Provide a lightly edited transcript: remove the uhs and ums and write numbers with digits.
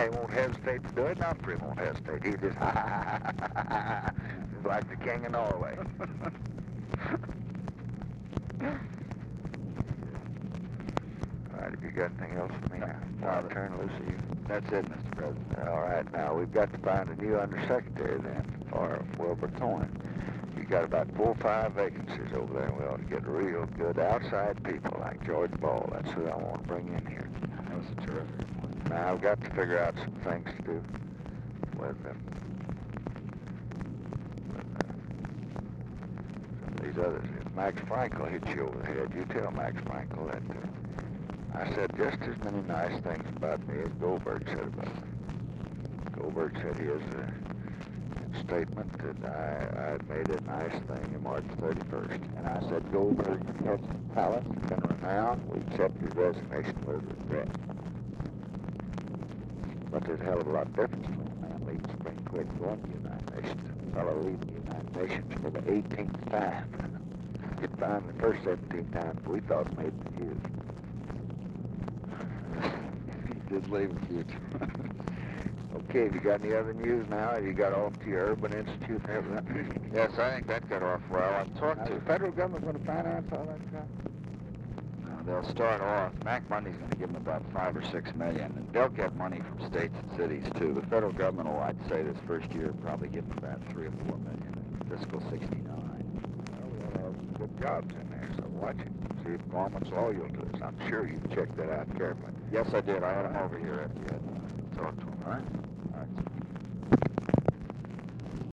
He won't hesitate to do it. Humphrey won't hesitate. He just, he's like the king of Norway. All right, have you got anything else for me now? I'll turn loose of you. That's it, Mr. President. All right, now we've got to find a new undersecretary then for Wilbur Thorne. You got about 4 or 5 vacancies over there. We ought to get real good outside people like George Ball. That's who I want to bring in here. That was a terrific one. Now I've got to figure out some things to do with them. Some of these others. If Max Frankel hits you over the head, you tell Max Frankel that I said just as many nice things about me as Goldberg said about me. Goldberg said his statement that I had made a nice thing on March 31st. And I said, Goldberg has talent, he's been renowned, we accept his resignation with regret. But there's a hell of a lot of difference between a man leading Spring Creek going to the United Nations and a fellow leading the United Nations for the 18th time. You'd find the first 17 times we thought made the years. He did leave a few. Okay, have you got any other news now? Have you got off to your Urban Institute and everything? Yes, I think that got off well. I talked Now, to... the federal government going to finance all that stuff? They'll start off. Mac Money's going to give them about $5 or $6 million, and they'll get money from states and cities too. The federal government will, I'd say, this first year probably give them about $3 or $4 million in fiscal '69. Well, we ought to have some good jobs in there, so watch it. See if Gorman's loyal to us. I'm sure you checked that out carefully. Yes, I did. I had him over here after you had talked to him. All right.